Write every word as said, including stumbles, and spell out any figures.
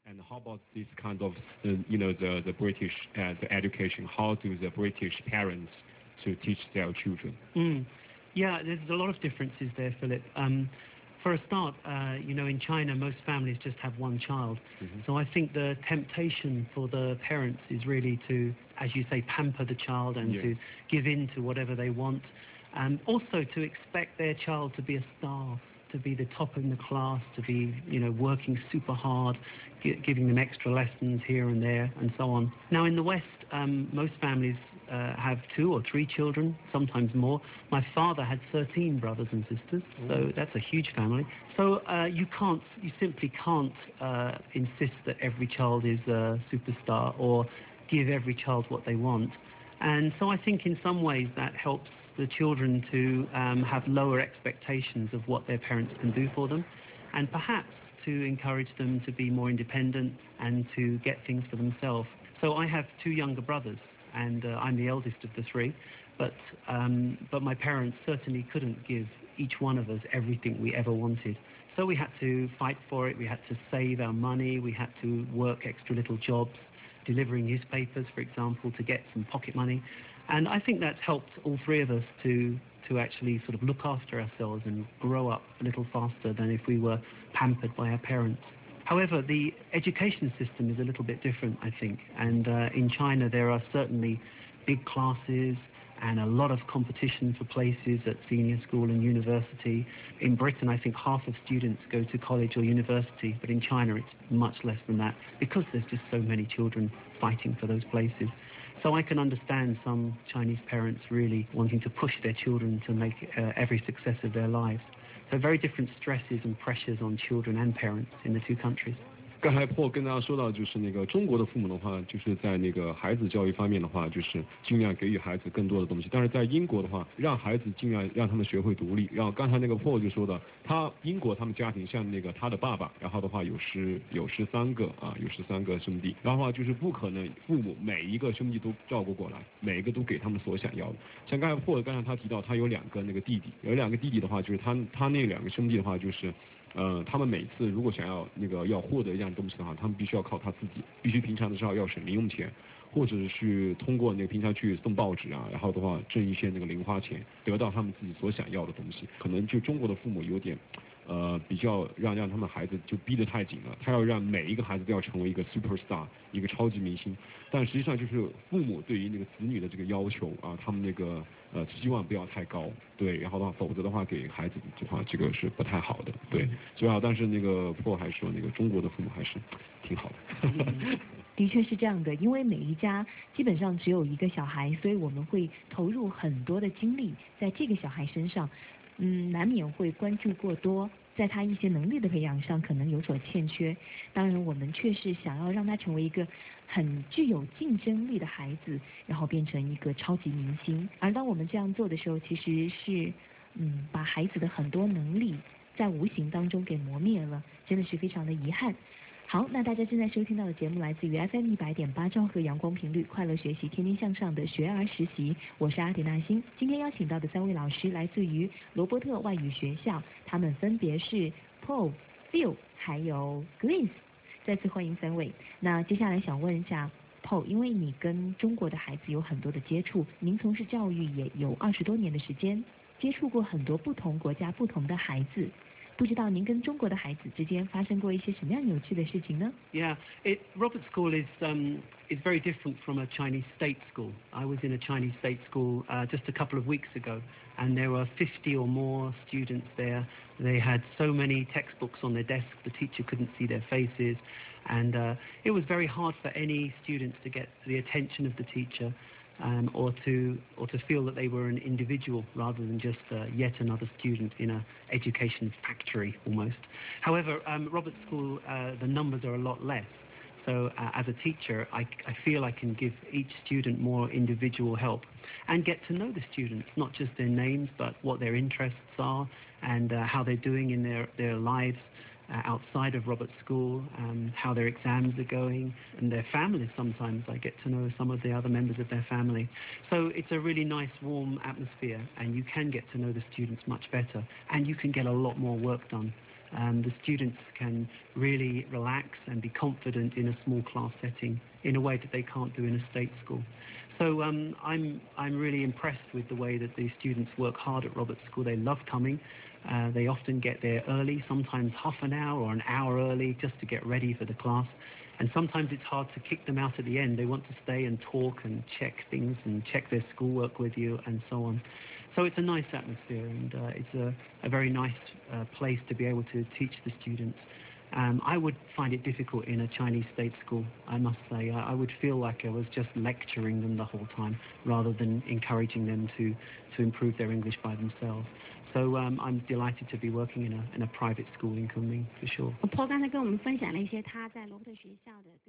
And how about this kind of, uh, you know, the the British uh, the education? How do the British parents to teach their children? Mm. Yeah, there's a lot of differences there, Philip. Um, for a start, uh, you know, in China, most families just have one child. Mm-hmm. So I think the temptation for the parents is really to, as you say, pamper the child and yes. to give in to whatever they want. And also to expect their child to be a star, to be the top in the class, to be, you know, working super hard, g- giving them extra lessons here and there, and so on. Now, in the West, um, most families uh, have two or three children, sometimes more. My father had thirteen brothers and sisters, so mm. that's a huge family. So uh, you can't, you simply can't uh, insist that every child is a superstar or give every child what they want. And so I think in some ways that helps the children to um, have lower expectations of what their parents can do for them, and perhaps to encourage them to be more independent and to get things for themselves. So I have two younger brothers, and uh, I'm the eldest of the three, but, um, but my parents certainly couldn't give each one of us everything we ever wanted. So we had to fight for it, we had to save our money, we had to work extra little jobs, delivering newspapers, for example, to get some pocket money. And I think that's helped all three of us to to actually sort of look after ourselves and grow up a little faster than if we were pampered by our parents. However, the education system is a little bit different, I think. And uh, in China, there are certainly big classes and a lot of competition for places at senior school and university. In Britain, I think half of students go to college or university, but in China it's much less than that because there's just so many children fighting for those places. So I can understand some Chinese parents really wanting to push their children to make uh, every success of their lives. So very different stresses and pressures on children and parents in the two countries. 刚才 Paul 跟大家说到，就是那个中国的父母的话，就是在那个孩子教育方面的话，就是尽量给予孩子更多的东西。但是在英国的话，让孩子尽量让他们学会独立。然后刚才那个 Paul 就说的，他英国他们家庭像那个他的爸爸，然后的话有十有十三个啊，有十三个兄弟。然后的话就是不可能父母每一个兄弟都照顾过来，每一个都给他们所想要的。像刚才 Paul 刚才他提到，他有两个那个弟弟，有两个弟弟的话，就是他他那两个兄弟的话，就是。呃，他们每次如果想要那个要获得一样东西的话，他们必须要靠他自己，必须平常的时候要省零用钱，或者是通过那个平常去送报纸啊，然后的话挣一些那个零花钱，得到他们自己所想要的东西。可能就中国的父母有点，呃，比较让让他们孩子就逼得太紧了，他要让每一个孩子都要成为一个 superstar， 一个超级明星。但实际上就是父母对于那个子女的这个要求啊，他们那个呃期望不要太高，对，然后的话，否则的话给孩子的话，这个是不太好的，对，所以啊，但是那个 Paul 还说那个中国的父母还是挺好的。 的确是这样的，因为每一家基本上只有一个小孩，所以我们会投入很多的精力在这个小孩身上，嗯，难免会关注过多，在他一些能力的培养上可能有所欠缺。当然，我们却是想要让他成为一个很具有竞争力的孩子，然后变成一个超级明星。而当我们这样做的时候，其实是嗯，把孩子的很多能力在无形当中给磨灭了，真的是非常的遗憾。好，那大家正在收听到的节目来自于 F M 一百点八兆赫阳光频率，快乐学习，天天向上的学而时习，我是阿迪纳欣。今天邀请到的三位老师来自于罗伯特外语学校，他们分别是 Paul、Phil 还有 Grace， 再次欢迎三位。那接下来想问一下 Paul， 因为你跟中国的孩子有很多的接触，您从事教育也有二十多年的时间，接触过很多不同国家不同的孩子。不知道您跟中国的孩子之间发生过一些什么样有趣的事情呢？ Yeah, it, Robert School is um, is very different from a Chinese state school. I was in a Chinese state school uh, just a couple of weeks ago, and there were fifty or more students there. They had so many textbooks on their desks, the teacher couldn't see their faces, and uh, it was very hard for any students to get the attention of the teacher. Um, or to or to feel that they were an individual rather than just uh, yet another student in an education factory almost. However, um, Robert School, uh, the numbers are a lot less. So uh, as a teacher, I, I feel I can give each student more individual help and get to know the students, not just their names, but what their interests are and uh, how they're doing in their, their lives. Uh, outside of Robert School, um, how their exams are going, and their families sometimes. I get to know some of the other members of their family. So it's a really nice, warm atmosphere, and you can get to know the students much better, and you can get a lot more work done. Um, the students can really relax and be confident in a small class setting in a way that they can't do in a state school. So um, I'm, I'm really impressed with the way that the students work hard at Roberts School. They love coming. Uh, they often get there early, sometimes half an hour or an hour early, just to get ready for the class. And sometimes it's hard to kick them out at the end. They want to stay and talk and check things and check their schoolwork with you and so on. So it's a nice atmosphere, and uh, it's a, a very nice uh, place to be able to teach the students. Um, I would find it difficult in a Chinese state school, I must say. I, I would feel like I was just lecturing them the whole time rather than encouraging them to, to improve their English by themselves. So um, I'm delighted to be working in a, in a private school in Kunming, for sure. Paul 刚才跟我们分享了一些他在罗伯特学校的。